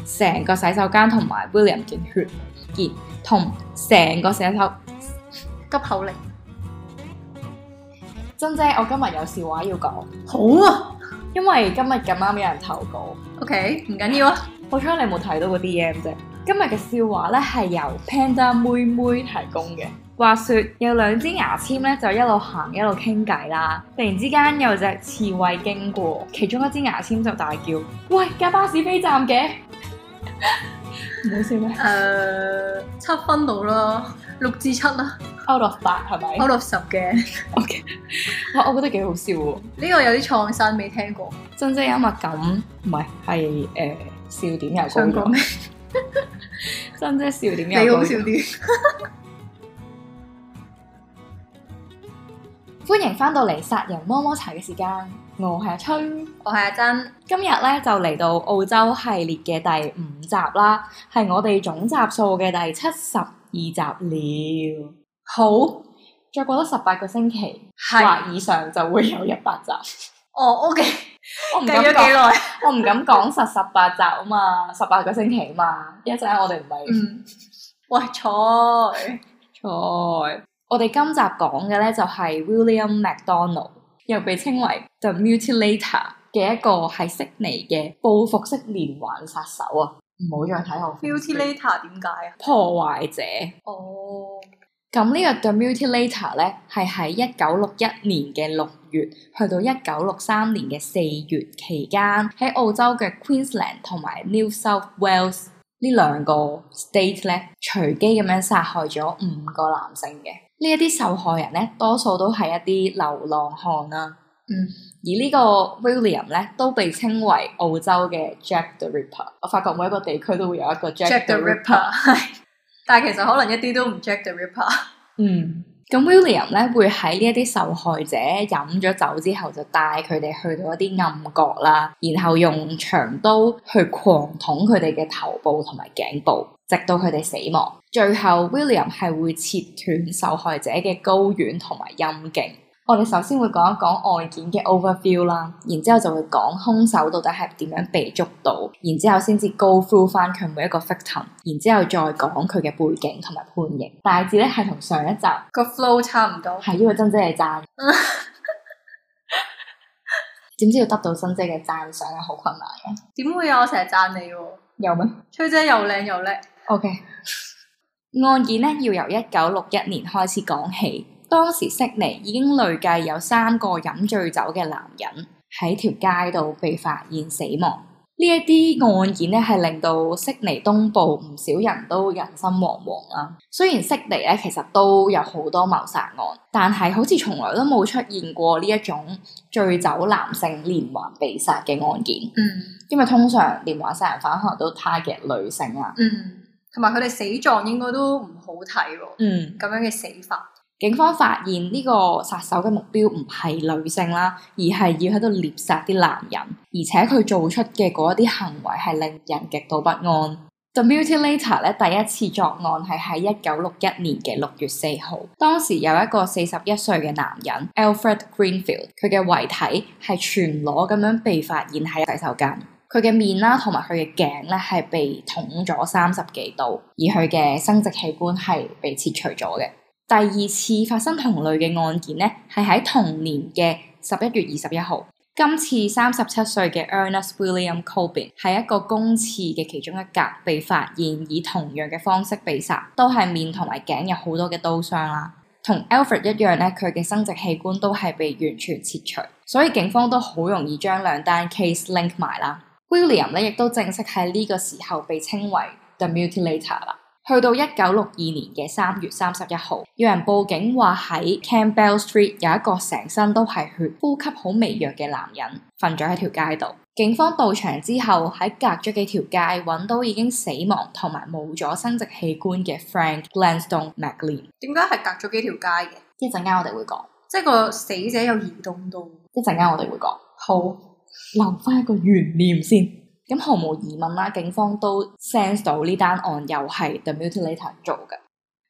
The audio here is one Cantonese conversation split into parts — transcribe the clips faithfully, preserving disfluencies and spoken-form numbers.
成個洗手間同埋 William 嘅血液同成個洗手急口令。 珍姐，我今日有笑話要講， 好啊因為今日咁啱有人投稿。 ，OK，唔緊要啊。 好彩你冇睇到個 D M 啫。今日嘅笑話咧係由 Panda 妹妹提供嘅。話說有兩支牙籤咧，就一路行一路傾偈啦。突然之間有隻刺蝟經過，其中一支牙籤就大叫：喂，架巴士飛站嘅！唔好笑咩？ 誒、uh, 七分到啦，六至七啦 Out of 八係咪 ，out of 十嘅。 ？OK，我我覺得幾好笑喎。 呢個有啲創新，未聽過。 真正幽默感唔係係誒笑點又高想講咩？ 真正笑點又高。 你好笑啲。 歡迎翻到嚟殺人摸摸茶嘅時間，我係阿吹， 我係阿珍。 今日咧就嚟到澳洲系列嘅第五集啦，係我哋總集數嘅第七十二集了。好，再過多十八個星期或以上就會有一百集。 哦，OK， 我唔計咗幾講， 耐？ 我唔敢講實十八集啊嘛，十八個星期啊嘛，一陣我哋唔係。 嗯，喂，菜菜。我哋今集講嘅咧就係 William McDonald， 又被稱為 The Mutilator 嘅一個係悉尼嘅報復式連環殺手啊！唔好再睇我 Mutilator 點解啊？ 破壞者。 哦， 咁呢個 The Mutilator 咧係喺一九六一年嘅六月去到一九六三年嘅四月期間，喺澳洲嘅 Queensland 同埋 New South Wales 呢兩個 state 咧隨機咁樣殺害咗五個男性嘅。呢一啲受害人咧，多數都係一啲流浪漢啦。 嗯， 而呢個 William 咧，都被稱為澳洲嘅 Jack the Ripper。我發覺每一個地區都會有一個 Jack, Jack the the Ripper。 Ripper，但係其實可能一啲都唔 Jack the Ripper。 嗯，咁 William 咧會喺呢一啲受害者飲咗酒之後，就帶佢哋去到一啲暗角啦，然後用長刀去狂捅佢哋嘅頭部同埋頸部，直到佢哋死亡。最後 William 係會切斷受害者嘅睾丸同埋陰莖。我哋首先會講一講案件嘅 overview 啦，然之後就會講兇手到底係點樣被捉到，然之後先至 go through 翻佢每一個 victim， 然之後再講佢嘅背景同埋判刑。大致咧係同上一集個 flow 差唔多。 係因為珍姐係讚，點知要得到珍姐嘅讚賞係好困難嘅。 點會有？我成日讚你喎。 有咩？ 吹姐又靚又叻。 OK。案件咧要由一九六一年開始講起，當時悉尼已經累計有三個飲醉酒嘅男人喺條街度被發現死亡。呢一啲案件咧係令到悉尼東部唔少人都人心惶惶啦。雖然悉尼咧其實都有好多謀殺案，但係好似從來都冇出現過呢一種醉酒男性連環被殺嘅案件。 嗯， 因為通常連環殺人犯可能都 target 女性啦。 嗯。同埋佢哋死狀應該都唔好睇喎。 嗯， 咁樣嘅死法。 警方發現呢個殺手嘅目標唔係女性啦，而係要喺度獵殺啲男人，而且佢做出嘅嗰一啲行為係令人極度不安。The Mutilator 咧第一次作案係喺一九六一年嘅六月四號，當時有一個四十一歲嘅男人 Alfred Greenfield， 佢嘅遺體係全裸咁樣被發現喺洗手間。佢嘅面啦，同埋佢嘅頸咧，係被捅咗三十幾刀，而佢嘅生殖器官係被切除咗嘅。第二次發生同類嘅案件咧，係喺同年嘅十一月二十一號。今次三十七歲嘅 Ernest William Colbin 喺一個公廁嘅其中一格被發現，以同樣嘅方式被殺，都係面同埋頸有好多嘅刀傷啦。同 Alfred 一樣咧，佢嘅生殖器官都係被完全切除，所以警方都好容易將兩單 case link 埋啦。William 咧亦都正式喺呢個時候被稱為 The Mutilator 啦。去到一九六二年嘅三月三十一號，有人報警話喺 Campbell Street 有一個成身都係血、呼吸好微弱嘅男人瞓咗喺條街度。警方到場之後，喺隔咗幾條街揾到已經死亡同埋冇咗生殖器官嘅 Frank Gladstone McLean。 點解係隔咗幾條街嘅？ 一陣間我哋會講， 即係個死者有移動到。 一陣間我哋會講。好。留翻一個懸念先，咁毫無疑問啦，警方都 sense 到呢單案又係 The Mutilator 做嘅。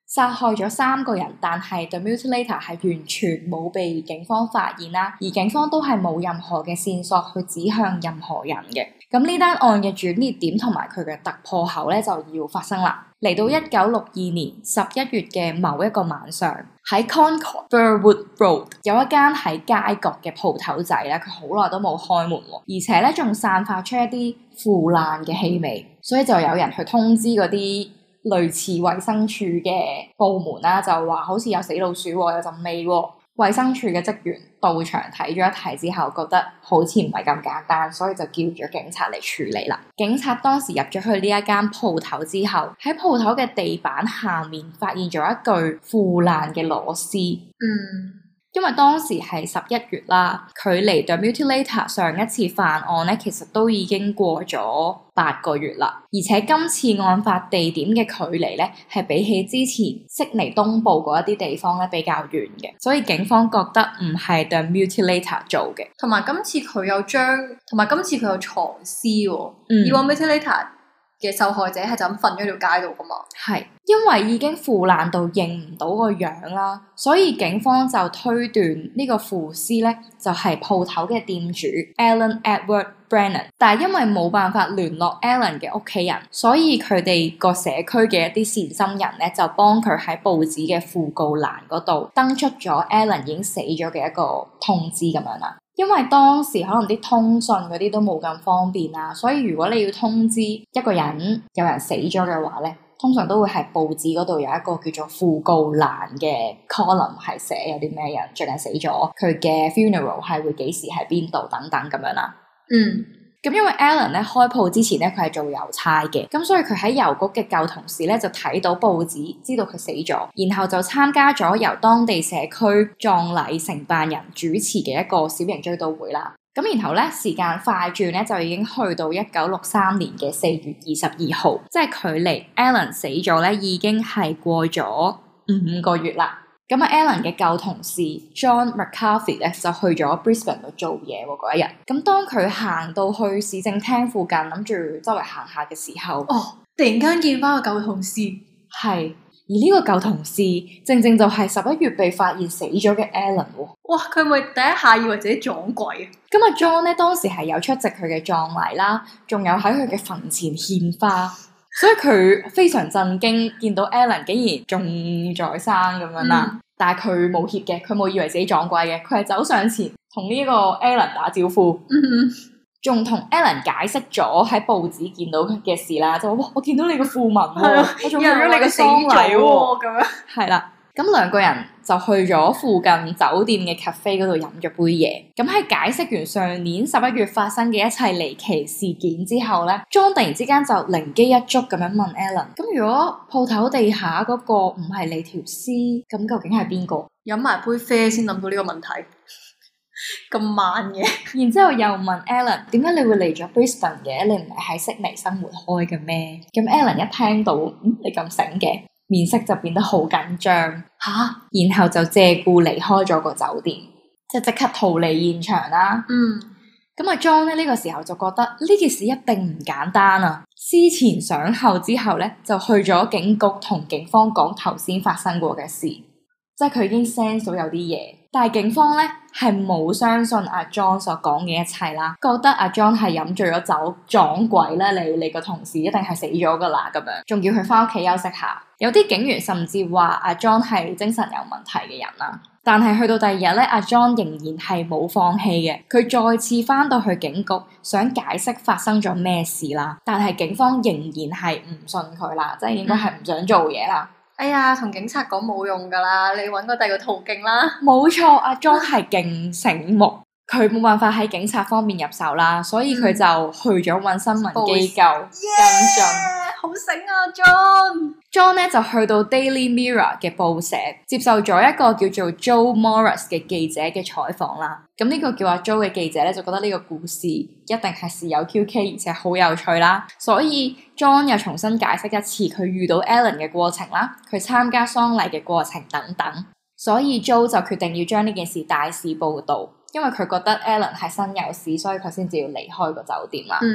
殺害咗三個人，但係 The Mutilator 係完全冇被警方發現啦，而警方都係冇任何嘅線索去指向任何人嘅。咁呢單案嘅轉捩點同埋佢嘅突破口咧就要發生啦。嚟到一九六二年十一月嘅某一個晚上，喺 Concord Burwood Road 有一間喺街角嘅鋪頭仔咧，佢好耐都冇開門喎，而且咧仲散發出一啲腐爛嘅氣味，所以就有人去通知嗰啲類似衛生署嘅部門啦，就話好似有死老鼠喎，有陣味喎。衛生署嘅職員到場睇咗一睇之後，覺得好似唔係咁簡單，所以就叫咗警察嚟處理啦。警察當時入咗去呢一間鋪頭之後，喺鋪頭嘅地板下面發現咗一具腐爛嘅裸屍。 嗯。 因為當時係十一月啦，距離 The Mutilator 上一次犯案咧，其實都已經過咗八個月啦。而且今次案發地點嘅距離咧，係比起之前悉尼東部嗰一啲地方咧比較遠嘅，所以警方覺得唔係 The Mutilator 做嘅。 同埋今次佢有將，同埋今次佢有藏屍喎。 嗯、 以往 Mutilator 嘅受害者係就咁瞓咗條街度噶嘛？ 係，因為已經腐爛到認唔到個樣啦，所以警方就推斷呢個腐屍咧就係鋪頭嘅店主 Alan Edward Brennan。但係因為冇辦法聯絡 Alan 嘅屋企人，所以佢哋個社區嘅一啲善心人咧就幫佢喺報紙嘅訃告欄嗰度登出咗 Alan 已經死咗嘅一個通知咁樣啦。因為當時可能啲通訊嗰啲都冇咁方便啦，所以如果你要通知一個人有人死咗嘅話咧，通常都會係報紙嗰度有一個叫做訃告欄嘅 column 係寫有啲咩人最近死咗，佢嘅 funeral 係會幾時喺邊度等等咁樣啦。 嗯。 咁因為 Alan 咧開鋪之前咧佢係做郵差嘅，咁所以佢喺郵局嘅舊同事咧就睇到報紙，知道佢死咗，然後就參加咗由當地社區葬禮承辦人主持嘅一個小型追悼會啦。咁然後咧時間快轉咧就已經去到一九六三年嘅四月二十二號，即係距離 Alan 死咗咧已經係過咗五個月啦。咁啊 Alan 嘅舊同事 John McCarthy 咧就去咗 Brisbane 度做嘢喎嗰一日。咁當佢行到去市政廳附近，諗住周圍行下嘅時候， 哦，突然間見翻個舊同事， 係而呢個舊同事正正就係十一月被發現死咗嘅 Alan 喎。 哇！佢咪第一下以為自己撞鬼啊！ 咁啊 John 咧當時係有出席佢嘅葬禮啦，仲有喺佢嘅墳前獻花。所以佢非常震驚，見到 Alan 竟然仲在生咁樣啦。嗯、但係佢冇怯嘅，佢冇以為自己撞鬼嘅，佢係走上前同呢個 Alan 打招呼，仲同、嗯、Alan 解釋咗喺報紙見到嘅事啦，就話哇，我見到你個訃聞喎，我仲去咗你個喪禮喎，咁樣係啦。咁兩個人就去咗附近酒店嘅 cafe 嗰度飲咗杯嘢。咁喺解釋完上年十一月發生嘅一切離奇事件之後咧 John 突然之間就靈機一觸咁樣問 Alan： 咁如果鋪頭地下嗰個唔係你條屍，咁究竟係邊個？ 飲埋杯啡先諗到呢個問題，咁慢嘅。 然之後又問 Alan： 點解你會嚟咗 Brisbane 嘅？你唔係喺悉尼生活開嘅咩？咁 Alan 一聽到，嗯，你咁醒嘅，面色就變得好緊張吓，然後就借故離開咗個酒店，即係即刻逃離現場啦。 嗯， 咁啊 John 咧呢個時候就覺得呢件事一定唔簡單啊，思前想後之後咧就去咗警局同警方講頭先發生過嘅事，即係佢已經 sense 到有啲嘢，但係警方咧係冇相信阿 John 所講嘅一切啦，覺得阿 John 係飲醉咗酒撞鬼啦，你你個同事一定係死咗噶啦咁樣，仲叫佢翻屋企休息下。有啲警員甚至話阿 John 係精神有問題嘅人啦，但係去到第二日咧，阿 John 仍然係冇放棄嘅，佢再次翻到去警局想解釋發生咗咩事啦，但係警方仍然係唔信佢啦，即係應該係唔想做嘢啦。 哎呀，同警察講冇用噶啦，你揾個第二個途徑啦。 冇錯，阿 John 係勁醒目，佢冇辦法喺警察方面入手啦，所以佢就去咗揾新聞機構跟進。 好醒啊 John！ John 咧就去到 Daily Mirror 嘅報社，接受咗一個叫做 Joe Morris 嘅記者嘅採訪啦。咁呢個叫阿 Joe 嘅記者咧就覺得呢個故事一定係事有蹊蹺，而且好有趣啦。所以 John 又重新解釋一次佢遇到 Alan 嘅過程啦，佢參加喪禮嘅過程等等。所以 Joe 就決定要將呢件事大肆報導，因為佢覺得 Alan 係身有事，所以佢先至要離開個酒店啦。 嗯。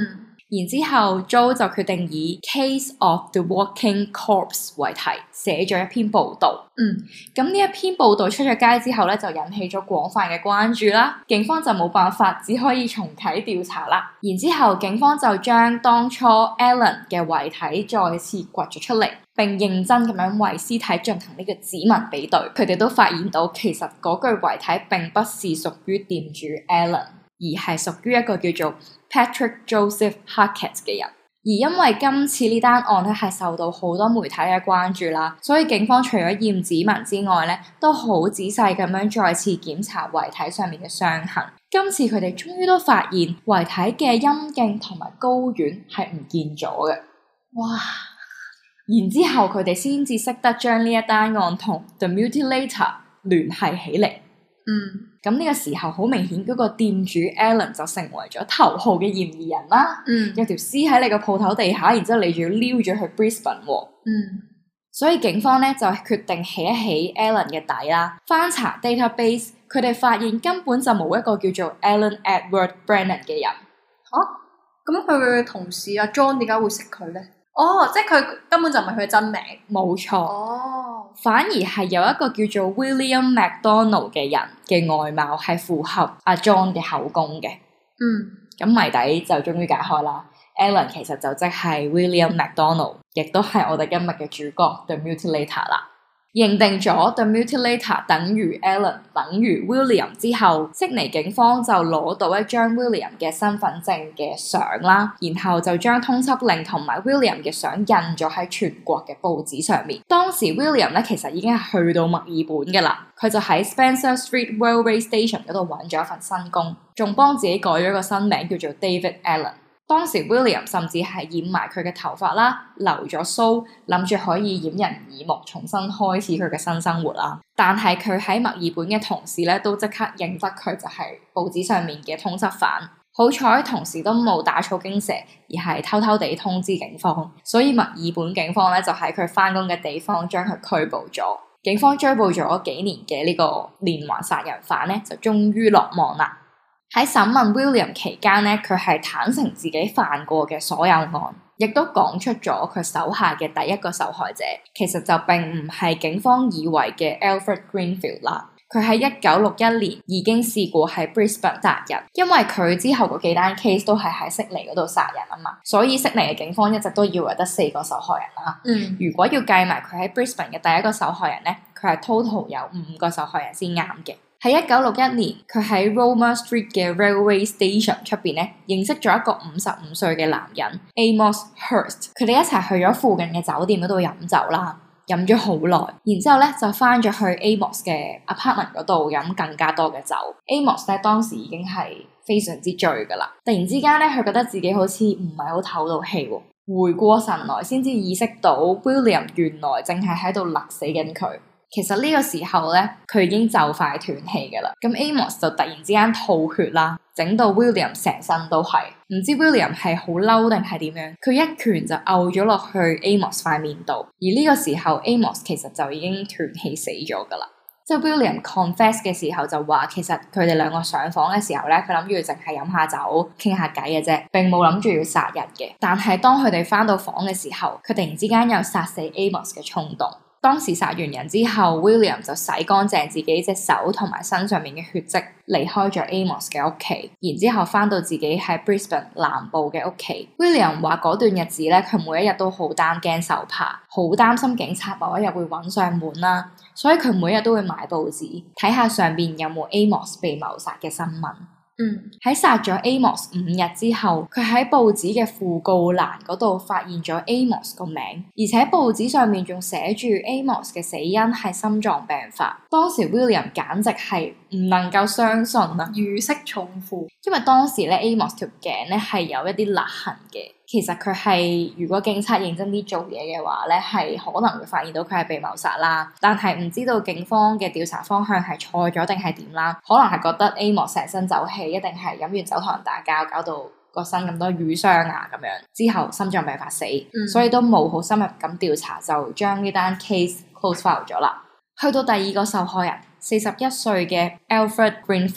然之後 Jo 就決定以 Case of the Walking Corpse 為題寫咗一篇報導。 嗯， 咁呢一篇報導出咗街之後咧，就引起咗廣泛嘅關注啦。警方就冇辦法，只可以重啟調查啦。然之後警方就將當初 Alan 嘅遺體再次掘咗出嚟，並認真咁樣為屍體進行呢個指紋比對。佢哋都發現到其實嗰具遺體並不是屬於店主 Alan，而係屬於一個叫做 Patrick Joseph Hackett 嘅人。而因為今次呢單案咧係受到好多媒體嘅關注啦，所以警方除咗驗指紋之外咧，都好仔細咁樣再次檢查遺體上面嘅傷痕。今次佢哋終於都發現遺體嘅陰莖同埋睾丸係唔見咗嘅。 哇！ 然之後佢哋先至識得將呢一單案同 The Mutilator 聯繫起嚟。 嗯， 咁呢個時候好明顯嗰個店主 Alan 就成為咗頭號嘅嫌疑人啦。 嗯， 有條屍喺你個鋪頭地下，然之後你仲要撩咗去 Brisbane 喎。 嗯， 所以警方咧就決定起一起 Alan 嘅底啦。翻查 database， 佢哋發現根本就冇一個叫做 Alan Edward Brennan 嘅人。 嚇、啊？咁佢嘅同事阿 John 點解會識佢咧？哦，即係佢根本就唔係佢嘅真名。 冇錯。 哦， 反而係有一個叫做 William McDonald 嘅人嘅外貌係符合阿 John 嘅口供嘅。 嗯， 咁謎底就終於解開啦。Alan 其實就即係 William McDonald，亦都係我哋今日嘅主角 The Mutilator 啦。認定咗 The Mutilator 等於 Alan 等於 William 之後，悉尼警方就攞到一張 William 嘅身份證嘅相啦，然後就將通緝令同埋 William 嘅相印咗喺全國嘅報紙上面。當時 William 咧其實已經係去到墨爾本㗎啦，佢就喺 Spencer Street Railway Station 嗰度揾咗一份新工，仲幫自己改咗個新名叫做 David Allen。當時 William 甚至係染埋佢嘅頭髮啦，留咗鬚，諗住可以掩人耳目，重新開始佢嘅新生活啦。但係佢喺墨爾本嘅同事咧，都即刻認得佢就係報紙上面嘅通緝犯。好彩同事都冇打草驚蛇，而係偷偷地通知警方，所以墨爾本警方咧就喺佢返工嘅地方將佢拘捕咗。警方追捕咗幾年嘅呢個連環殺人犯咧，就終於落網啦。喺審問 William 期間咧，佢係坦誠自己犯過嘅所有案，亦都講出咗佢手下嘅第一個受害者，其實就並唔係警方以為嘅 Alfred Greenfield 啦。佢喺一九六一年已經試過喺 Brisbane 殺人，因為佢之後嗰幾單 case 都係喺悉尼嗰度殺人啊嘛，所以悉尼嘅警方一直都以為得四個受害人啦。 嗯， 如果要計埋佢喺 Brisbane 嘅第一個受害人咧，佢係 total 有五個受害人先啱嘅。喺一九六一年，佢喺 Roma Street 嘅 Railway Station 出邊咧，認識咗一個五十五歲嘅男人 Amos Hurst， 佢哋一齊去咗附近嘅酒店嗰度飲酒啦，飲咗好耐，然之後咧就翻咗去 Amos 嘅 apartment 嗰度飲更加多嘅酒。Amos 咧當時已經係非常之醉噶啦，突然之間咧佢覺得自己好似唔係好唞到氣喎，回過神來先至意識到 William 原來正係喺度勒死緊佢。其實呢個時候咧，佢已經就快斷氣㗎啦。咁 Amos 就突然之間吐血啦，整到 William 成身都係。唔知 William 係好嬲定係點樣，佢一拳就毆咗落去 Amos 塊面度。而呢個時候 Amos 其實就已經斷氣死咗㗎啦。即係 William confess 嘅時候就話，其實佢哋兩個上房嘅時候咧，佢諗住淨係飲下酒、傾下偈嘅啫，並冇諗住要殺人嘅。但係當佢哋返到房嘅時候，佢突然之間有殺死 Amos 嘅衝動。當時殺完人之後 William 就洗乾淨自己隻手同埋身上面嘅血跡，離開咗 Amos 嘅屋企，然之後翻到自己喺 Brisbane 南部嘅屋企。William 話嗰段日子咧，佢每一日都好擔驚受怕，好擔心警察某一日會揾上門啦，所以佢每日都會買報紙睇下上邊有冇 Amos 被謀殺嘅新聞。 嗯， 喺殺咗 Amos 五日之後，佢喺報紙嘅訃告欄嗰度發現咗 Amos 個名，而且報紙上面仲寫住 Amos 嘅死因係心臟病發。當時 William 簡直係唔能夠相信啊， 如釋重負。 因為當時咧 Amos 條頸咧係有一啲勒痕嘅。其實佢係如果警察認真啲做嘢嘅話咧，係可能會發現到佢係被謀殺啦。但係唔知道警方嘅調查方向係錯咗定係點啦？可能係覺得 Amos 成身酒氣，一定係飲完酒同人打交，搞到個身咁多瘀傷啊咁樣，之後心臟病發死， 嗯、 所以都冇好深入咁調查，就將呢單 case close file 咗啦。去到第二個受害人，四十一歲嘅 Alfred Greenfield。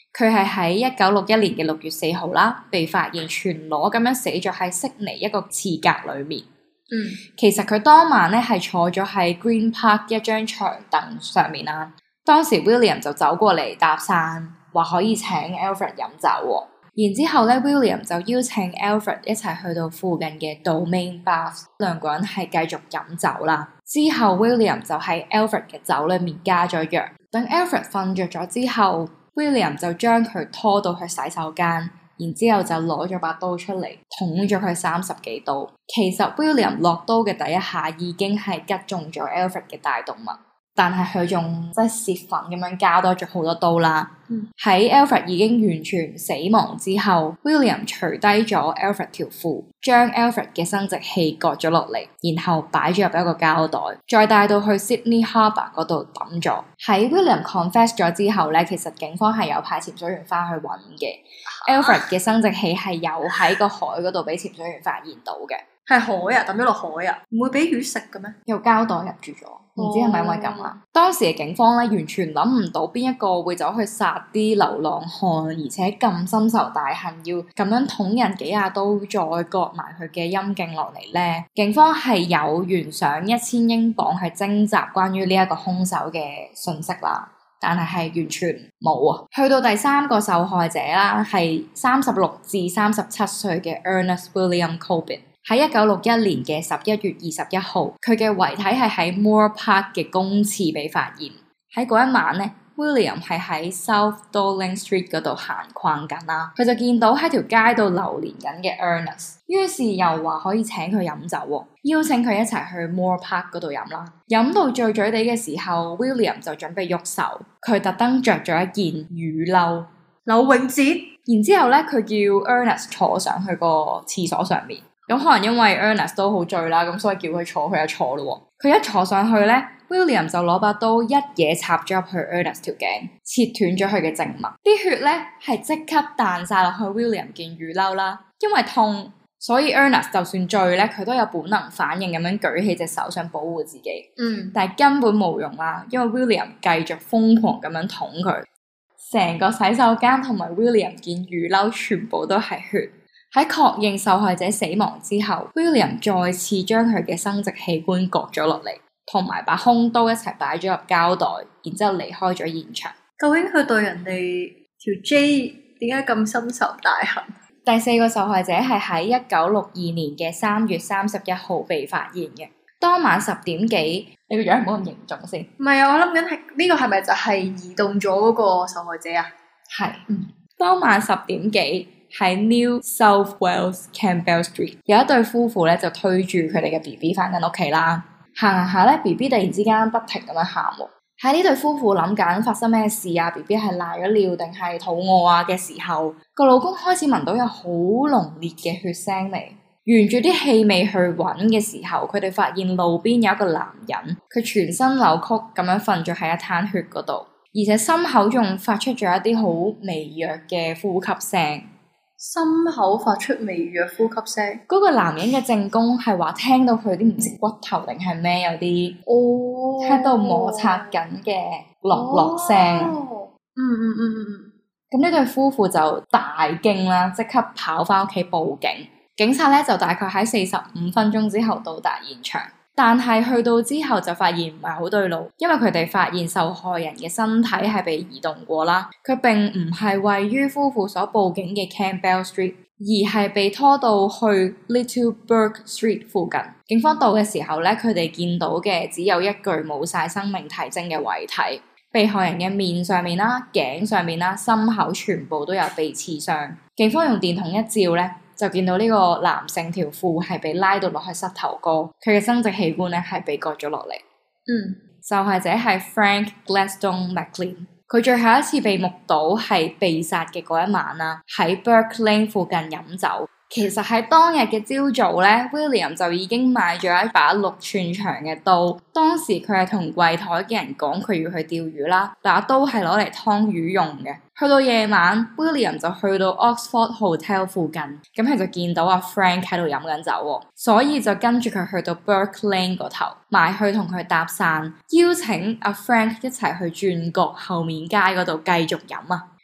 佢係喺一九六一年嘅六月四號啦，被發現全裸咁樣死咗喺悉尼一個廁格裏面。 嗯， 其實佢當晚咧係坐咗喺 Green Park 一張長凳上面啦。當時 William 就走過嚟搭訕，話可以請 Alfred 飲酒喎。然之後咧 William 就邀請 Alfred 一齊去到附近嘅 Domain Baths，兩個人係繼續飲酒啦。之後 William 就喺 Alfred 嘅酒裏面加咗藥。等 Alfred 瞓着咗之後， William 就將佢拖到去洗手間，然之後就攞咗把刀出嚟捅咗佢三十幾刀。其實 William 落刀嘅第一下已經係擊中咗 Alfred 嘅大動脈，但係佢仲即係泄憤咁樣加多咗好多刀啦。喺、嗯、Alfred 已經完全死亡之後， William 除低咗 Alfred 條褲，將 Alfred 嘅生殖器割咗落嚟，然後擺咗入一個膠袋，再帶到去 Sydney Harbour 嗰度抌咗。喺 William confess 咗之後咧，其實警方係有派潛水員翻去揾嘅。啊、Alfred 嘅生殖器係有喺個海嗰度俾潛水員發現到嘅。 係海啊，抌咗落海啊，唔會俾魚食嘅咩？ 有膠袋入住咗，唔知係咪因為咁啊？哦、當時嘅警方咧完全諗唔到邊一個會走去殺啲流浪漢，而且咁深仇大恨，要咁樣捅人幾下刀，再割埋佢嘅陰莖落嚟咧。警方係有懸賞一千英鎊去徵集關於呢一個兇手嘅信息啦，但係係完全冇啊。去到第三個受害者啦，係三十六至三十七歲嘅 Ernest William Cobbin。喺一九六一年嘅十一月二十一號，佢嘅遺體係喺 Moore Park 嘅公廁被發現。喺嗰一晚咧 ，William 係喺 South Darling Street 嗰度閒逛緊啦，佢就見到喺條街度流連緊嘅 Ernest， 於是又話可以請佢飲酒喎，邀請佢一齊去 Moore Park 嗰度飲啦。飲到醉醉地嘅時候 ，William 就準備喐手，佢特登着咗一件雨褸， 柳永節。 然之後咧，佢叫 Ernest 坐上去個廁所上面。咁可能因為 Ernest 都好醉啦，咁所以叫佢坐，佢就坐咯。佢一坐上去咧 ，William 就攞把刀一嘢插咗入去 Ernest 條頸，切斷咗佢嘅靜脈。啲血咧係即刻彈晒落去 William 件雨褸啦。因為痛，所以 Ernest 就算醉咧，佢都有本能反應咁樣舉起隻手想保護自己。嗯，但係根本冇用啦，因為 William 繼續瘋狂咁樣捅佢，成個洗手間同埋 William 件雨褸全部都係血。喺確認受害者死亡之後 ，William 再次將佢嘅生殖器官割咗落嚟，同埋把兇刀一齊擺咗入膠袋，然之後離開咗現場。 究竟佢對人哋條 J 點解咁深仇大恨？ 第四個受害者係喺一九六二年嘅三月三十一號被發現嘅。當晚十點幾，你個樣唔好咁嚴重先。 唔係啊，我諗緊係呢個係咪就係移動咗嗰個受害者啊？ 係，嗯，當晚十點幾。喺 New South Wales Campbell Street 有一對夫婦咧就推住佢哋嘅 B B 翻緊屋企啦，行下咧 B B 突然之間不停咁樣喊喎。喺呢對夫婦諗緊發生咩事啊 ，B B 係瀨咗尿定係肚餓啊嘅時候，個老公開始聞到有好濃烈嘅血腥味，沿住啲氣味去揾嘅時候，佢哋發現路邊有一個男人，佢全身扭曲咁樣瞓咗喺一灘血嗰度，而且心口仲發出咗一啲好微弱嘅呼吸聲。 心口發出微弱呼吸聲， 嗰個男人嘅證供係話聽到佢啲唔知骨頭定係咩有啲哦喺度摩擦緊嘅落落聲。 嗯嗯嗯嗯嗯。 咁呢對夫婦就大驚啦，即刻跑翻屋企報警。警察咧就大概喺四十五分鐘之後到達現場。但係去到之後就發現唔係好對路，因為佢哋發現受害人嘅身體係被移動過啦，佢並唔係位於夫婦所報警嘅 Campbell Street， 而係被拖到去 Little Bourke Street 附近。警方到嘅時候咧，佢哋見到嘅只有一具冇晒生命體徵嘅遺體，被害人嘅面上面啦、頸上面啦、心口全部都有被刺傷。警方用電筒一照咧，就見到呢個男性條褲係被拉到落去膝頭哥，佢嘅生殖器官咧係被割咗落嚟。嗯，受害者係 Frank Gladstone McLean， 佢最後一次被目睹係被殺嘅嗰一晚啦，喺 Bourke Lane 附近飲酒。其實喺當日嘅朝早咧 ，William 就已經買咗一把六寸長嘅刀。當時佢係同櫃台嘅人講佢要去釣魚啦，把刀係攞嚟劏魚用嘅。去到夜晚 ，William 就去到 Oxford Hotel 附近，咁佢就見到阿 Frank 喺度飲緊酒，所以就跟住佢去到 Bourke Lane 嗰頭，埋去同佢搭訕，邀請阿 Frank 一齊去轉角後面街嗰度繼續飲啊。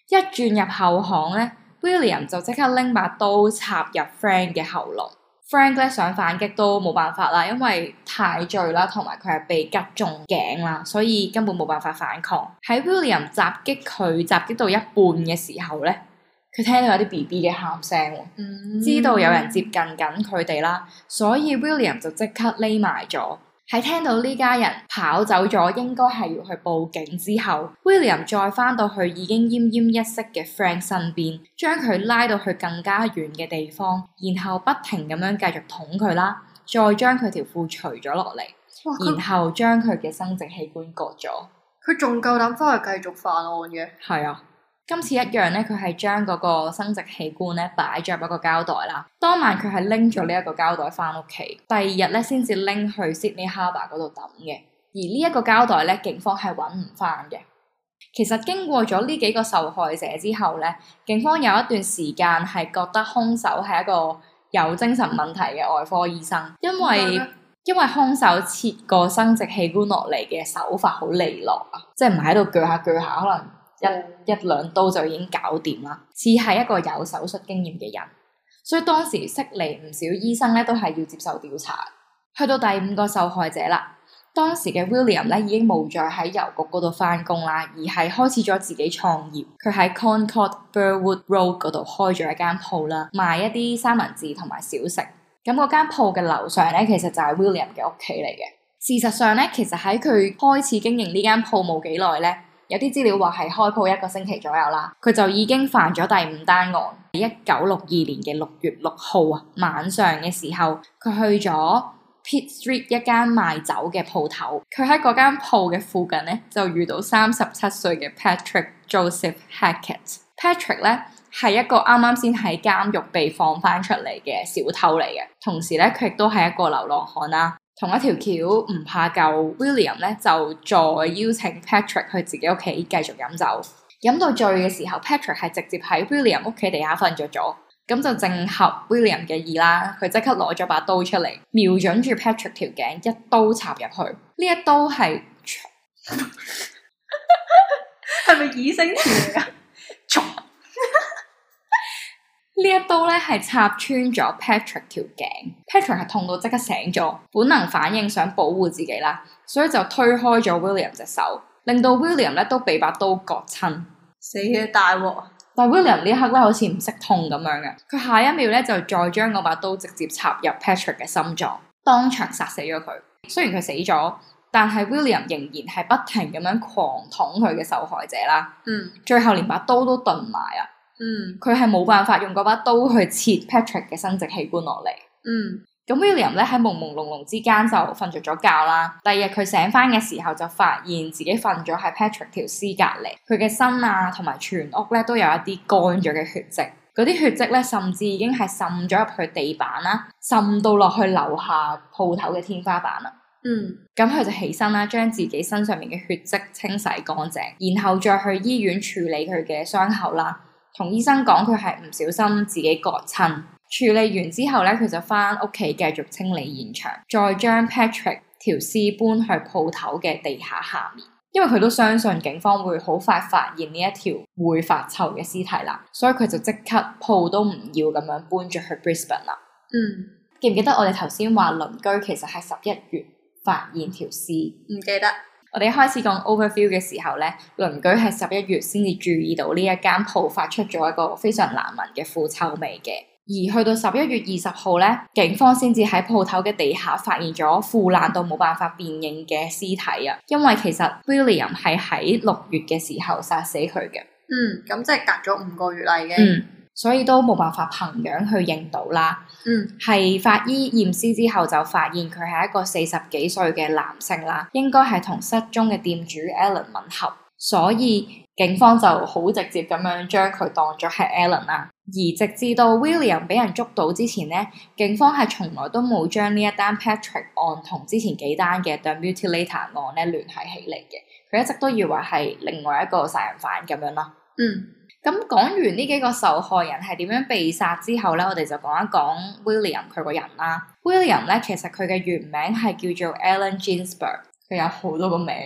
一轉入後巷咧 ，William 就即刻拎把刀插入 Frank 嘅喉嚨。Frank 咧想反擊都冇辦法啦，因為太醉啦，同埋佢係被擊中頸啦，所以根本冇辦法反抗。喺 William 襲擊佢襲擊到一半嘅時候咧，佢聽到有啲 B B 嘅喊聲喎， 嗯、 知道有人接近緊佢哋啦，所以 William 就即刻匿埋咗。喺聽到呢家人跑走咗，應該係要去報警之後 ，William 再翻到去已經奄奄一息嘅 Frank 身邊，將佢拉到去更加遠嘅地方，然後不停咁樣繼續捅佢啦，再將佢條褲除咗落嚟，然後將佢嘅生殖器官割咗。 佢仲夠膽翻去繼續犯案嘅？ 係啊。今次一樣咧，佢係將嗰個生殖器官咧擺咗入一個膠袋啦。當晚佢係拎咗呢一個膠袋翻屋企，第二日咧先至拎去 Sydney Harbour 嗰度抌嘅。而呢一個膠袋咧，警方係揾唔翻嘅。其實經過咗呢幾個受害者之後咧，警方有一段時間係覺得兇手係一個有精神問題嘅外科醫生，因為、嗯、因為兇手切個生殖器官落嚟嘅手法好利落啊，即係唔係喺度鋸下鋸下，可能一一兩刀就已經搞掂啦，似係一個有手術經驗嘅人，所以當時悉尼唔少醫生咧都係要接受調查。去到第五個受害者啦，當時嘅 William 咧已經冇再喺郵局嗰度翻工啦，而係開始咗自己創業。佢喺 Concord Burwood Road 嗰度開咗一間鋪啦，賣一啲三文治同埋小食。咁嗰間鋪嘅樓上咧，其實就係 William 嘅屋企嚟嘅。事實上咧，其實喺佢開始經營呢間鋪冇幾耐咧。有啲資料話係開鋪一個星期左右啦，佢就已經犯咗第五單案。一九六二年嘅六月六號啊，晚上嘅時候，佢去咗 Pitt Street 一間賣酒嘅鋪頭。佢喺嗰間鋪嘅附近咧，就遇到三十七歲嘅 Patrick Joseph Hackett。Patrick 咧係一個啱啱先喺監獄被放翻出嚟嘅小偷嚟嘅，同時咧佢亦都係一個流浪漢啦。同一條橋唔怕救 ，William 咧就再邀請 Patrick 去自己屋企繼續飲酒。飲到醉嘅時候 ，Patrick 係直接喺 William 屋企地下瞓着咗，咁就正合 William 嘅意啦。佢即刻攞咗把刀出嚟，瞄準住 Patrick 條頸，一刀插入去。呢一刀係係咪以聲詞嚟噶？ 呢一刀咧係插穿咗 Patrick 條頸 ，Patrick 係痛到即刻醒咗，本能反應想保護自己啦，所以就推開咗 William 隻手，令到 William 咧都被把刀割親， 死嘅大鑊！ 但 William 呢一刻咧好似唔識痛咁樣嘅，佢下一秒咧就再將嗰把刀直接插入 Patrick 嘅心臟，當場殺死咗佢。雖然佢死咗，但係 William 仍然係不停咁樣狂捅佢嘅受害者啦。嗯，最後連把刀都鈍埋啊！嗯，佢係冇辦法用嗰把刀去切 Patrick 嘅生殖器官落嚟。嗯，咁 William 咧喺朦朦朧朧之間就瞓着咗覺啦。第二日佢醒翻嘅時候就發現自己瞓咗喺 Patrick 條屍隔離，佢嘅身啊同埋全屋咧都有一啲乾咗嘅血跡。嗰啲血跡咧甚至已經係滲咗入去地板啦，滲到落去樓下鋪頭嘅天花板啦。嗯，咁佢就起身啦，將自己身上面嘅血跡清洗乾淨，然後再去醫院處理佢嘅傷口啦。同醫生講佢係唔小心自己割親，處理完之後咧，佢就翻屋企繼續清理現場，再將 Patrick 條屍搬去鋪頭嘅地下下面，因為佢都相信警方會好快發現呢一條會發臭嘅屍體啦，所以佢就即刻鋪都唔要咁樣搬咗去 Brisbane 啦。嗯，記唔記得我哋頭先話鄰居其實係十一月發現條屍？ 唔記得。 我哋一開始講 overview 嘅時候咧，鄰居係十一月先至注意到呢一間鋪發出咗一個非常難聞嘅腐臭味嘅，而去到十一月二十號咧，警方先至喺鋪頭嘅地下發現咗腐爛到冇辦法辨認嘅屍體啊，因為其實 William 係喺六月嘅時候殺死佢嘅。 嗯，咁即係隔咗五個月啦已經。 嗯，所以都冇辦法憑樣去認到啦。嗯，係法醫驗屍之後就發現佢係一個四十幾歲嘅男性啦，應該係同失蹤嘅店主 Alan 吻合，所以警方就好直接咁樣將佢當咗係 Alan 啦。而直至到 William 俾人捉到之前咧，警方係從來都冇將呢一單 Patrick 案同之前幾單嘅 The Mutilator 案咧聯繫起嚟嘅，佢一直都以為係另外一個殺人犯咁樣咯。嗯。咁講完呢幾個受害人係點樣被殺之後咧，我哋就講一講 William 佢個人啦。William 咧其實佢嘅原名係叫做 Allen Ginsberg，佢有好多個名。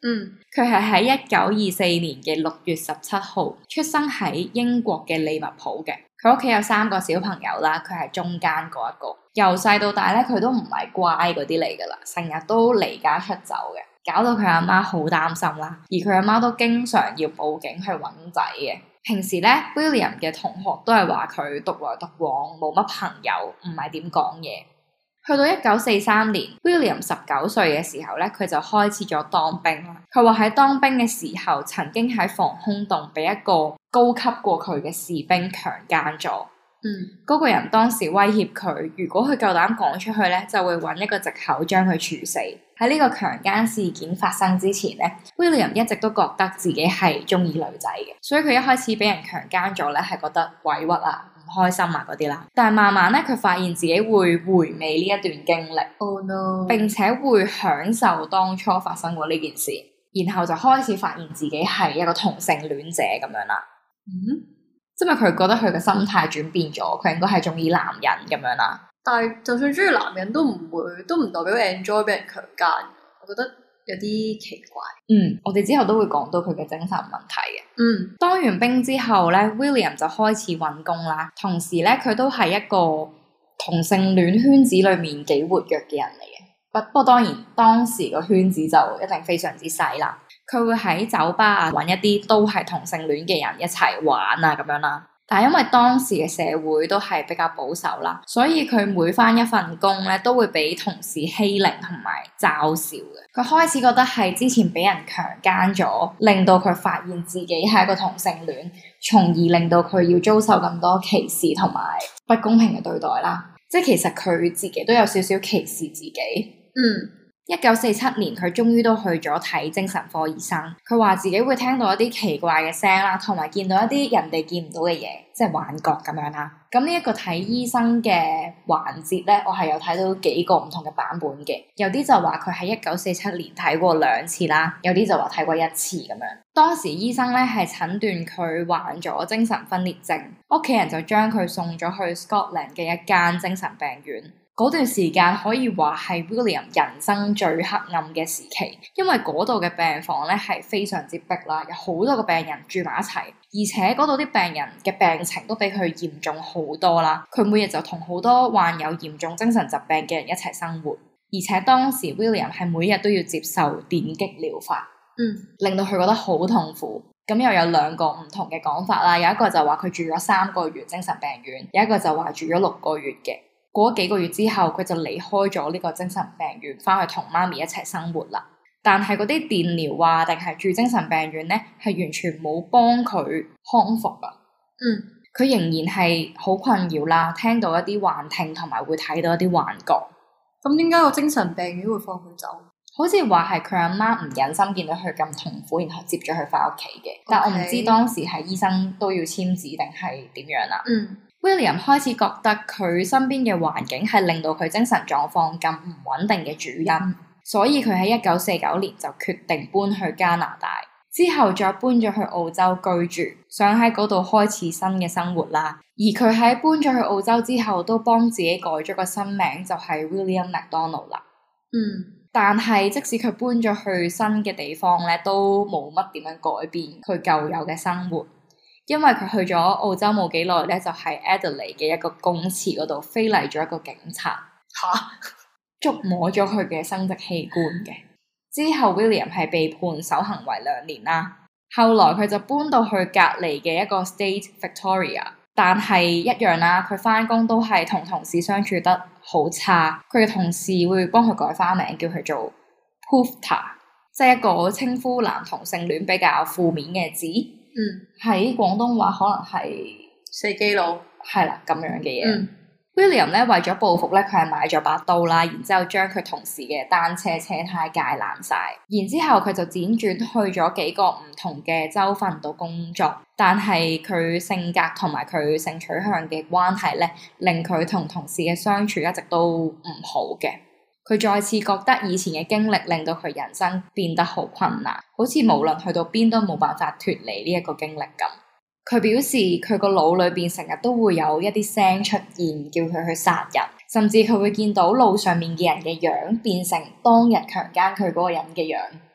嗯， 佢係喺一九二四年嘅六月十七號出生喺英國嘅利物浦嘅。佢屋企有三個小朋友啦，佢係中間嗰一個。由細到大咧，佢都唔係乖嗰啲嚟噶啦，成日都離家出走嘅，搞到佢阿媽好擔心啦。而佢阿媽都經常要報警去揾仔嘅。平時咧 ，William 嘅同學都係話佢獨來獨往，冇乜朋友，唔係點講嘢。去到一九四三年 ，William 十九歲嘅時候咧，佢就開始咗當兵啦。佢話喺當兵嘅時候，曾經喺防空洞俾一個高級過佢嘅士兵強姦咗。 嗯， 嗰個人當時威脅佢，如果佢夠膽講出去咧，就會揾一個藉口將佢處死。喺呢個強姦事件發生之前咧 ，William 一直都覺得自己係中意女仔嘅，所以佢一開始俾人強姦咗咧，係覺得委屈啊、唔開心啊嗰啲啦。但係慢慢咧，佢發現自己會回味呢一段經歷， Oh no， 並且會享受當初發生過呢件事，然後就開始發現自己係一個同性戀者咁樣啦。 嗯。 因為佢覺得佢嘅心態轉變咗，佢應該係中意男人咁樣啦。 但係就算中意男人都唔會，都唔代表 enjoy 俾人強姦，我覺得有啲奇怪。 嗯，我哋之後都會講到佢嘅精神問題嘅。 嗯， 當完兵之後咧 ，William 就開始揾工啦。同時咧，佢都係一個同性戀圈子裏面幾活躍嘅人嚟嘅。不不過當然當時個圈子就一定非常之細啦。佢會喺酒吧啊揾一啲都係同性戀嘅人一齊玩啊咁樣啦。但係因為當時嘅社會都係比較保守啦，所以佢每返一份工咧都會俾同事欺凌同埋嘲笑嘅。佢開始覺得係之前俾人強姦咗，令到佢發現自己係一個同性戀，從而令到佢要遭受咁多歧視同埋不公平嘅對待啦。即係其實佢自己都有少少歧視自己。 嗯。 一九四七年，佢終於都去咗睇精神科醫生。佢話自己會聽到一啲奇怪嘅聲啦，同埋見到一啲人哋見唔到嘅嘢，即係幻覺咁樣啦。咁呢一個睇醫生嘅環節咧，我係有睇到幾個唔同嘅版本嘅。有啲就話佢喺一九四七年睇過兩次啦，有啲就話睇過一次咁樣。當時醫生咧係診斷佢患咗精神分裂症，屋企人就將佢送咗去 Scotland 嘅一間精神病院。嗰段時間可以話係 William 人生最黑暗嘅時期，因為嗰度嘅病房咧係非常之逼啦，有好多個病人住埋一齊，而且嗰度啲病人嘅病情都比佢嚴重好多啦。佢每日就同好多患有嚴重精神疾病嘅人一齊生活，而且當時 William 係每日都要接受電擊療法， 嗯， 令到佢覺得好痛苦。咁又有兩個唔同嘅講法啦，有一個就話佢住咗三個月精神病院，有一個就話住咗六個月嘅。過咗幾個月之後，佢就離開咗呢個精神病院，翻去同媽咪一齊生活啦。但係嗰啲電療啊，定係住精神病院咧，係完全冇幫佢康復啊。 嗯， 佢仍然係好困擾啦，聽到一啲幻聽，同埋會睇到一啲幻覺。 咁點解個精神病院會放佢走？ 好似話係佢阿媽唔忍心見到佢咁痛苦，然後接咗佢翻屋企嘅。但我唔知當時係醫生都要簽字定係點樣啦。 嗯。 William 開始覺得佢身邊嘅環境係令到佢精神狀況咁唔穩定嘅主因，所以佢喺一九四九年就決定搬去加拿大，之後再搬咗去澳洲居住，想喺嗰度開始新嘅生活啦。而佢喺搬咗去澳洲之後，都幫自己改咗個新名，就係 William McDonald 啦。 嗯， 但係即使佢搬咗去新嘅地方咧，都冇乜點樣改變佢舊有嘅生活。因為佢去咗澳洲冇幾耐咧，就喺 Adelaide 嘅一個公廁嗰度非禮咗一個警察， 吓觸摸咗佢嘅生殖器官嘅。之後 William 係被判守行為兩年啦。後來佢就搬到去隔離嘅一個 State Victoria，但係一樣啦，佢翻工都係同同事相處得好差。佢嘅同事會幫佢改花名，叫佢做 Poofta， 即係一個稱呼男同性戀比較負面嘅字。 嗯， 喺廣東話可能係死基佬， 係啦咁樣嘅嘢。 嗯、 William 咧為咗報復咧，佢係買咗把刀啦，然之後將佢同事嘅單車車胎界爛晒，然之後佢就輾轉去咗幾個唔同嘅州份度工作，但係佢性格同埋佢性取向嘅關係咧，令佢同同事嘅相處一直都唔好嘅。佢再次覺得以前嘅經歷令到佢人生變得好困難，好似無論去到邊都冇辦法脫離呢一個經歷咁。佢表示佢個腦裏邊成日都會有一啲聲出現，叫佢去殺人，甚至佢會見到路上面嘅人嘅樣變成當日強姦佢嗰個人嘅樣。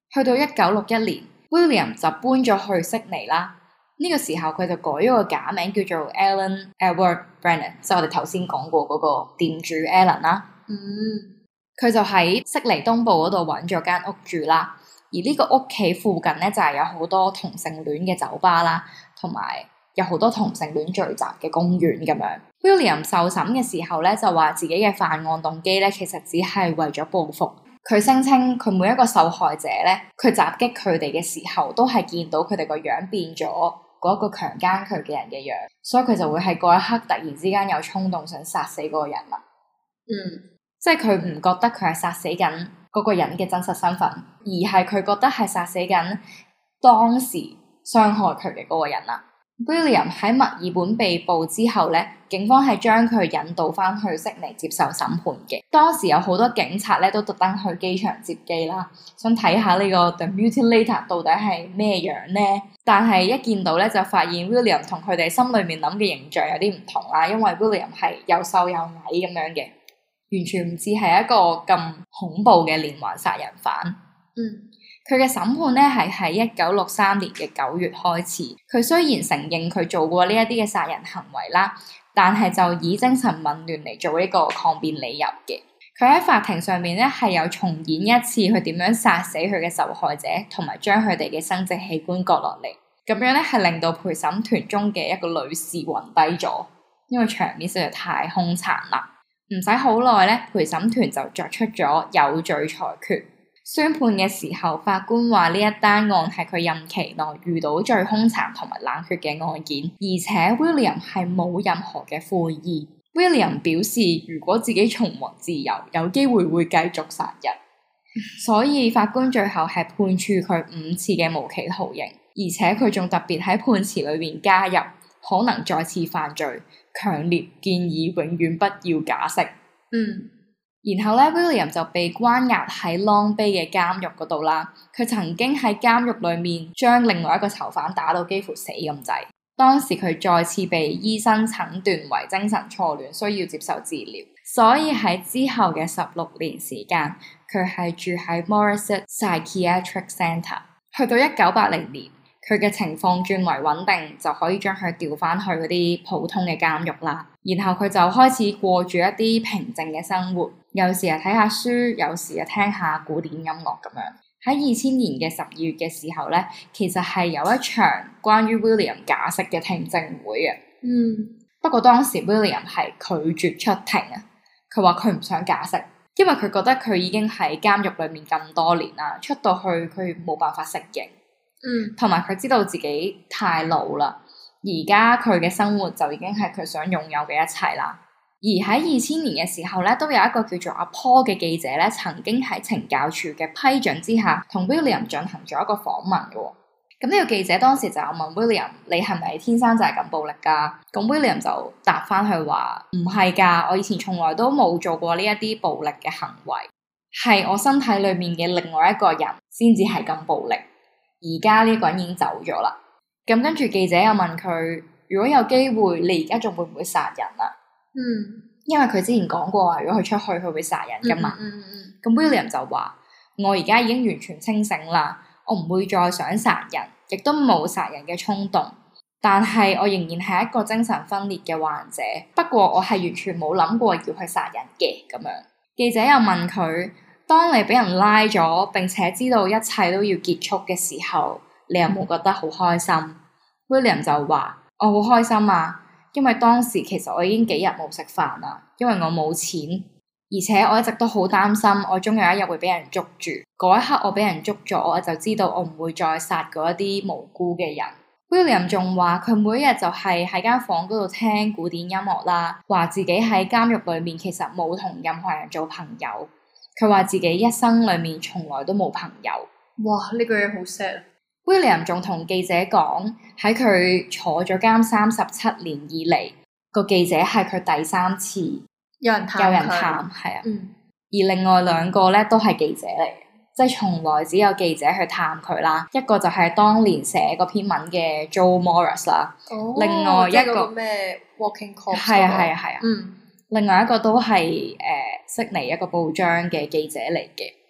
去到一九六一年 William 就搬咗去悉尼啦。呢、這個時候佢就改咗個假名叫做 Alan Edward Brennan， 即係我哋頭先講過嗰個店主 Alan 啦。 嗯， 佢就喺悉尼東部嗰度揾咗間屋住啦。而呢個屋企附近咧就係、是、有好多同性戀嘅酒吧啦，同埋有好多同性戀聚集嘅公園咁樣。William 受審嘅時候咧就話自己嘅犯案動機咧其實只係為咗報復。佢聲稱佢每一個受害者咧，佢襲擊佢哋嘅時候都係見到佢哋個樣變咗嗰個強姦佢嘅人嘅樣，所以佢就會喺嗰一刻突然之間有衝動想殺死嗰個人啦。 嗯， 即係佢唔覺得佢係殺死緊嗰個人嘅真實身份，而係佢覺得係殺死緊當時傷害佢嘅嗰個人啦。William 喺墨爾本被捕之後咧，警方係將佢引導翻去悉尼接受審判嘅。當時有好多警察咧都特登去機場接機啦，想睇下呢個 The Mutilator 到底係咩樣咧。但係一見到咧就發現 William 同佢哋心裏面諗嘅形象有啲唔同啦，因為 William 係又瘦又矮咁樣嘅，完全唔似係一個咁恐怖嘅連環殺人犯。 嗯。 佢嘅審判咧係喺一九六三年嘅九月開始。佢雖然承認佢做過呢一啲嘅殺人行為啦，但係就以精神紊亂嚟做呢個抗辯理由嘅。佢喺法庭上面咧係有重演一次佢點樣殺死佢嘅受害者，同埋將佢哋嘅生殖器官割落嚟。咁樣咧係令到陪審團中嘅一個女士暈低咗，因為場面實在太兇殘啦。唔使好耐咧，陪審團就作出咗有罪裁決。宣判嘅時候，法官話呢一單案係佢任期內遇到最兇殘同埋冷血嘅案件，而且 William 係冇任何嘅悔意。William 表示，如果自己重獲自由，有機會會繼續殺人。所以法官最後係判處佢五次嘅無期徒刑，而且佢仲特別喺判詞裏面加入可能再次犯罪，強烈建議永遠不要假釋。 嗯。 然後咧 William 就被關押喺 Long Bay 嘅監獄嗰度啦。佢曾經喺監獄裏面將另外一個囚犯打到幾乎死咁滯。當時佢再次被醫生診斷為精神錯亂，需要接受治療。所以喺之後嘅十六年時間，佢係住喺 Morisset Psychiatric Centre。去到一九八零年，佢嘅情況轉為穩定，就可以將佢調翻去嗰啲普通嘅監獄啦。然後佢就開始過住一啲平靜嘅生活，有時係睇下書，有時係聽下古典音樂咁樣。喺二千年嘅十二月嘅時候咧，其實係有一場關於 William 假釋嘅聽證會嘅。 嗯， 不過當時 William 係拒絕出庭啊，佢話佢唔想假釋，因為佢覺得佢已經喺監獄裏面咁多年啦，出到去佢冇辦法適應。 嗯， 同埋佢知道自己太老啦，而家佢嘅生活就已經係佢想擁有嘅一切啦。而喺二千年嘅時候咧，都有一個叫做阿 Paul 嘅記者咧，曾經喺懲教處嘅批准之下，同 William 進行咗一個訪問嘅。咁呢個記者當時就有問 William：你係咪天生就係咁暴力㗎？咁 William 就答翻佢話：唔係㗎，我以前從來都冇做過呢一啲暴力嘅行為，係我身體裏面嘅另外一個人先至係咁暴力。而家呢個人已經走咗啦。咁跟住記者又問佢：如果有機會，你而家仲會唔會殺人啊？ 嗯， 因為佢之前講過話，如果佢出去，佢會殺人噶嘛。 嗯嗯嗯。 咁 William 就話：我而家已經完全清醒啦，我唔會再想殺人，亦都冇殺人嘅衝動。但係我仍然係一個精神分裂嘅患者。不過我係完全冇諗過要去殺人嘅咁樣。記者又問佢：當你俾人拉咗，並且知道一切都要結束嘅時候，你有冇覺得好開心？ William 就話：我好開心啊！因為當時其實我已經幾日冇食飯啦，因為我冇錢，而且我一直都好擔心我終有一日會俾人捉住。嗰一刻我俾人捉咗，我就知道我唔會再殺嗰一啲無辜嘅人。 William 仲話佢每一日就係喺間房嗰度聽古典音樂啦，話自己喺監獄裏面其實冇同任何人做朋友。佢話自己一生裏面從來都冇朋友。 哇，呢句嘢好 sad。 William 仲同記者講，喺佢坐咗監三十七年以嚟，個記者係佢第三次有人探， 有人探，係啊。 嗯。 而另外兩個咧都係記者嚟嘅，即係從來只有記者去探佢啦。一個就係當年寫嗰篇文嘅 Joe Morris 啦。 哦。 另外一個咩 Walking Corpse？ 係啊係啊係啊。 嗯。 另外一個都係誒悉尼一個報章嘅記者嚟嘅。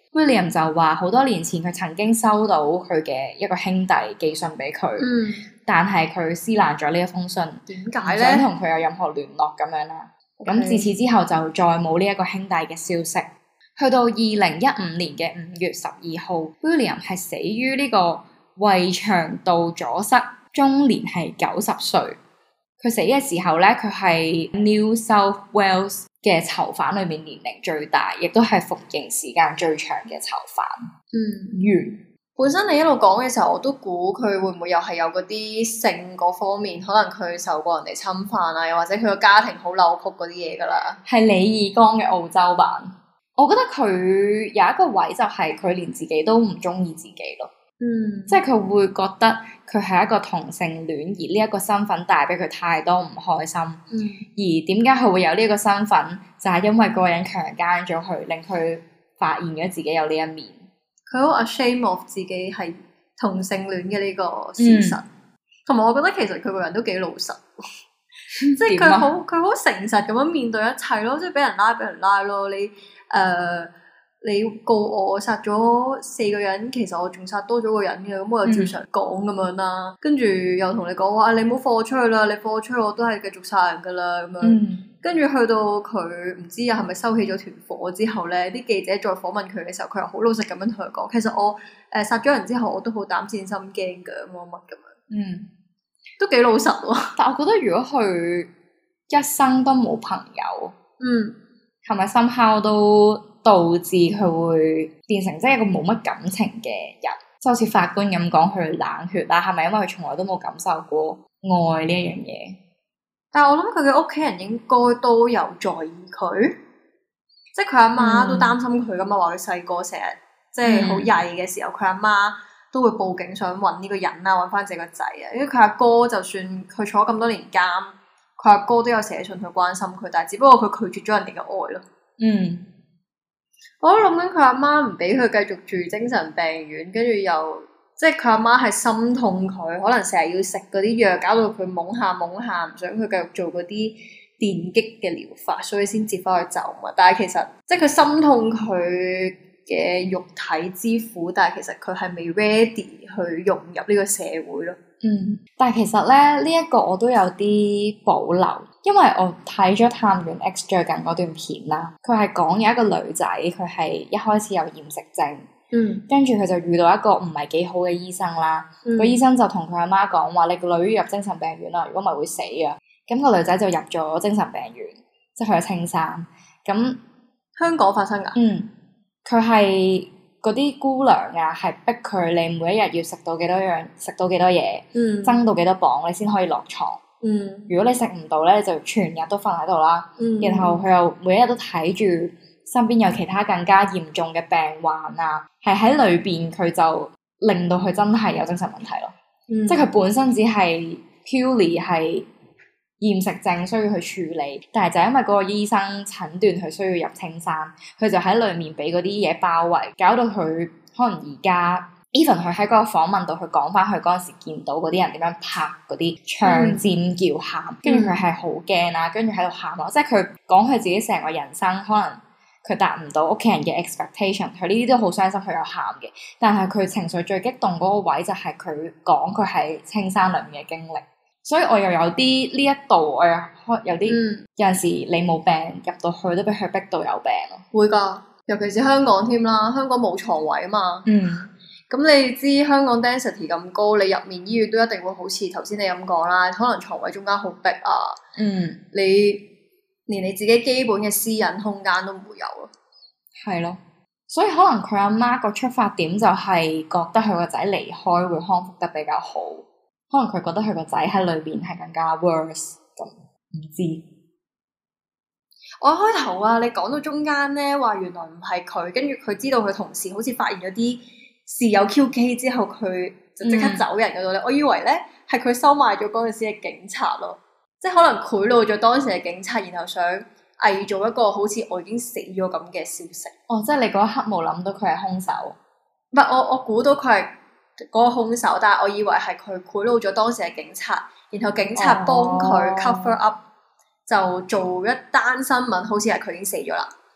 William 就話好多年前佢曾經收到佢嘅一個兄弟寄信俾佢， 嗯， 但係佢撕爛咗呢一封信， 點唔解咧？ 想同佢有任何聯絡咁樣啦。咁 Okay. 自此之後就再冇呢一個兄弟嘅消息。去到二零一五年嘅五月十二號 ，William 係死於呢個胃腸道阻塞，終年係九十歲。佢死嘅時候咧，佢係 New South Wales 嘅囚犯裏面年齡最大，亦都係服刑時間最長嘅囚犯。 嗯， 完。 本身你一路講嘅時候，我都估佢會唔會又係有嗰啲性嗰方面，可能佢受過人哋侵犯啊，又或者佢個家庭好扭曲嗰啲嘢噶啦。 係李爾剛嘅澳洲版，我覺得佢有一個位就係佢連自己都唔中意自己咯。 嗯， 即係佢會覺得佢係一個同性戀，而呢一個身份帶俾佢太多唔開心。 嗯， 而點解佢會有呢一個身份，就係、是、因為嗰個人強姦咗佢，令佢發現咗自己有呢一面。 佢好 ashamed of 自己係同性戀嘅呢個事實，同埋、嗯、我覺得其實佢個人都幾老實，即係佢好佢好誠實咁樣面對一切咯，即係俾人拉俾人拉咯。你誒、呃、你告我殺咗四個人，其實我仲殺多咗個人嘅，咁我就照常講咁樣啦。跟住、嗯、又同你講話，你唔好放我出去啦，你放我出去我都係繼續殺人噶啦咁樣。嗯跟住去到佢唔知係咪收起咗團火之後咧，啲記者再訪問佢嘅時候，佢又好老實咁樣同佢講，其實我誒殺咗人之後，我都好膽戰心驚嘅，乜乜咁樣，嗯，都幾老實喎。 但我覺得如果佢一生都冇朋友， 嗯， 係咪 somehow 都導致佢會變成即係一個冇乜感情嘅人？就好似法官咁講，佢冷血啦，係咪因為佢從來都冇感受過愛呢一樣嘢？ 但係我諗佢嘅屋企人應該都有在意佢，即係佢阿媽都擔心佢噶嘛，話佢細個成日即係好曳嘅時候，佢阿媽都會報警想揾呢個人啊，揾翻自己個仔啊。因為佢阿哥就算佢坐咁多年監，佢阿哥都有寫信去關心佢，但係只不過佢拒絕咗人哋嘅愛咯。嗯，我都諗緊佢阿媽唔俾佢繼續住精神病院，跟住又。即係佢阿媽係心痛佢，可能成日要食嗰啲藥，搞到佢懵下懵下，唔想佢繼續做嗰啲電擊嘅療法，所以先接翻佢走嘛。但係其實即係佢心痛佢嘅肉體之苦，但係其實佢係未 ready 去融入呢個社會咯。嗯， 但係其實咧呢一個我都有啲保留，因為我睇咗《探員 X》最近嗰段片啦，佢係講有一個女仔，佢係一開始有厭食症。 嗯， 跟住佢就遇到一個唔係幾好嘅醫生啦，嗯、個醫生就同佢阿媽講話：你個女入精神病院啦，如果唔係會死啊！咁、個女仔就入咗精神病院，即係去咗青山。咁香港發生噶？ 嗯，佢係嗰啲姑娘啊，係逼佢你每一日要食到幾多樣，食到幾多嘢，嗯，增到幾多磅，你先可以落床。嗯，如果你食唔到咧，你就全日都瞓喺度啦。嗯，然後佢又每一日都睇住。身邊有其他更加嚴重嘅病患啊，係喺裏邊佢就令到佢真係有精神問題咯。嗯、即係佢本身只係 purely 係厭食症需要去處理，但係就因為嗰個醫生診斷佢需要入青山，佢就喺裏面俾嗰啲嘢包圍，搞到佢可能而家 even 佢喺嗰個訪問度，佢講翻佢嗰陣時見到嗰啲人點樣拍嗰啲槍尖叫喊，跟住佢係好驚啦，跟住喺度喊咯，即係佢講佢自己成個人生可能。佢達唔到屋企人嘅 expectation， 佢呢啲都好傷心，佢有喊嘅。但係佢情緒最激動嗰個位就係佢講佢喺青山裏面嘅經歷，所以我又有啲呢一度我又有啲、嗯、有陣時你冇病入到去都俾佢逼到有病咯。 會㗎，尤其是香港添啦，香港冇床位啊嘛。嗯，咁你知香港 density 咁高，你入面醫院都一定會好似頭先你咁講啦，可能床位中間好逼啊。嗯，你。連你自己基本嘅私隱空間都唔會有咯， 係咯，所以可能佢阿媽個出發點就係覺得佢個仔離開會康復得比較好，可能佢覺得佢個仔喺裏邊係更加 worse 咁，唔知。 我一開頭啊，你講到中間咧，話原來唔係佢，跟住佢知道佢同事好似發現咗啲事有 Q K 之後，佢就即刻走人嗰度咧，嗯、我以為咧係佢收買咗嗰陣時嘅警察咯。即係可能賄賂咗當時嘅警察，然後想偽造一個好似我已經死咗咁嘅消息。 哦，即係你嗰一刻冇諗到佢係兇手？ 唔係，我我估到佢係嗰個兇手，但係我以為係佢賄賂咗當時嘅警察，然後警察幫佢 cover up，、哦、就做一單新聞，好似係佢已經死咗啦。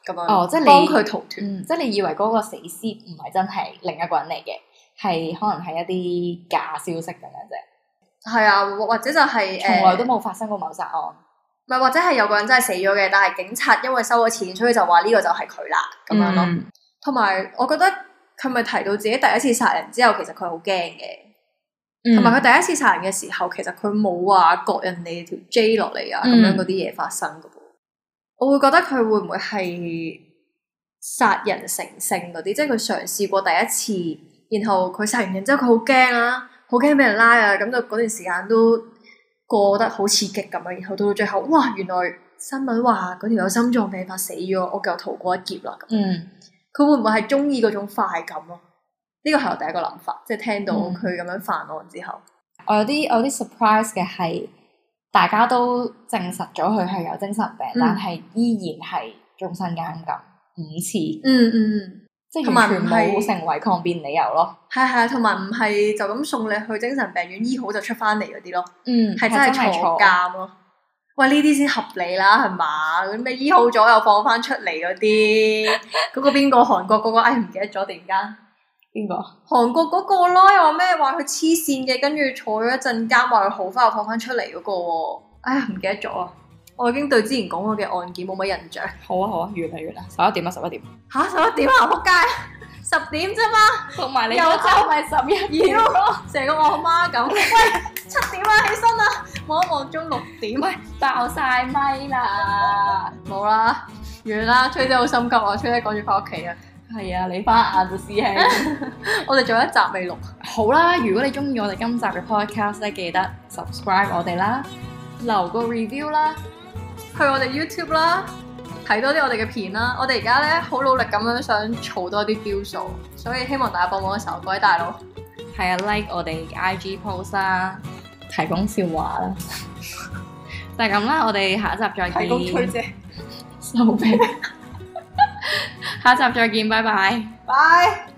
咁樣， 哦，即係你幫佢逃脫。 嗯，即係你以為嗰個死屍唔係真係另一個人嚟嘅，係可能係一啲假消息咁樣啫。 係啊，或者就係、是、 從來都冇發生過謀殺案。 唔係、呃，或者係有個人真係死咗嘅，但係警察因為收咗錢，所以就話呢個就係佢啦咁樣咯。同埋、嗯、我覺得佢咪提到自己第一次殺人之後，其實佢好驚嘅。同埋佢第一次殺人嘅時候，其實佢冇話割人哋條 J 落嚟啊，咁、嗯、樣嗰啲嘢發生嘅。我會覺得佢會唔會係殺人成性嗰啲，即係佢嘗試過第一次，然後佢殺完人之後佢好驚啦，好驚俾人拉啊，咁就嗰段時間都過得好刺激咁啊，然後到到最後，哇！原來新聞話嗰條有心臟病發死咗，我就逃過一劫啦。嗯，佢會唔會係中意嗰種快感咯？呢個係我第一個諗法，即係聽到佢咁樣犯案之後， 嗯、我有啲我有啲 surprise 嘅係。大家都證實咗佢係有精神病，嗯、但係依然係終身監禁五次。嗯嗯嗯，即係完全冇成為抗辯理由咯。係係，同埋唔係就咁送你去精神病院醫好就出翻嚟嗰啲咯。嗯，係真係坐監咯。喂，呢啲先合理啦，係嘛？咁你醫好咗又放翻出嚟嗰啲，嗰個邊個韓國嗰個？哎，唔記得咗，突然間。邊個？韓國嗰個咯，又話咩話佢黐線嘅，跟住坐咗一陣間，話佢好翻又放翻出嚟嗰、那個喎。哎呀，唔記得咗啊！我已經對之前講過嘅案件冇乜印象。好啊好啊，完啦完啦，十一點啊十一點。吓十一點啊！仆街，十點啫嘛。同埋你有就咪十一點咯，成個我阿媽咁。喂，七點啦，起身啦，望一望鐘六點。喂，爆晒咪啦！冇啦，完啦，吹姐好心急啊，吹姐趕住翻屋企啊。係啊，你翻晏就師兄。我哋仲有一集未錄。好啦，如果你中意我哋今集嘅 podcast 咧，記得 subscribe 我哋啦，留個 review 啦，去我哋 YouTube 啦，睇多啲我哋嘅片啦。我哋而家咧好努力咁樣想儲多啲 view 數，所以希望大家幫幫手，各位大佬。係啊 ，like 我哋 I G post 啦，提供笑話啦，就係咁啦。我哋下一集再見。提供吹姐，收皮。下集再見，拜拜。拜。